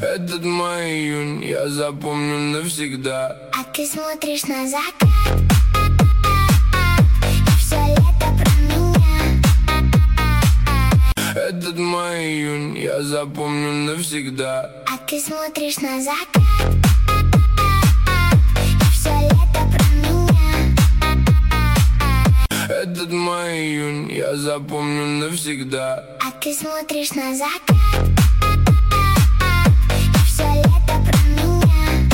Этот май, июнь я запомню навсегда. А ты смотришь на закат, все лето про меня. Этот май, июнь я запомню навсегда. А ты смотришь на закат, все лето про меня. Этот май, июнь я запомню навсегда. А ты смотришь на закат, все лето про меня.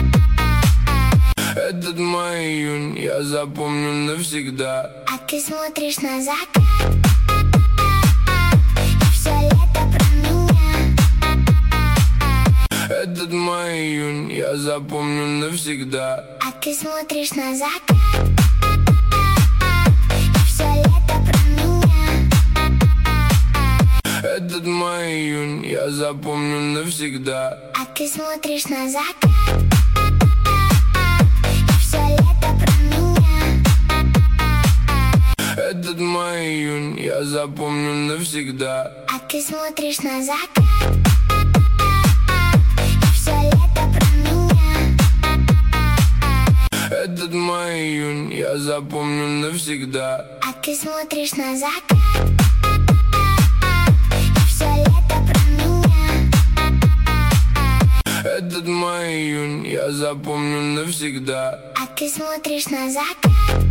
Этот май, июнь я запомню навсегда. А ты смотришь на закат, все лето про меня. Этот май, июнь я запомню навсегда. А ты смотришь на закат, все лето про меня. Этот май, июнь я запомню навсегда. А ты смотришь на закат, все лето про меня. Этот май, июнь я запомню навсегда. А ты смотришь на закат, все лето про меня. Этот май, июнь я запомню навсегда. А ты смотришь на закат, все лето про меня. Этот май, июнь я запомню навсегда. А ты смотришь на закат,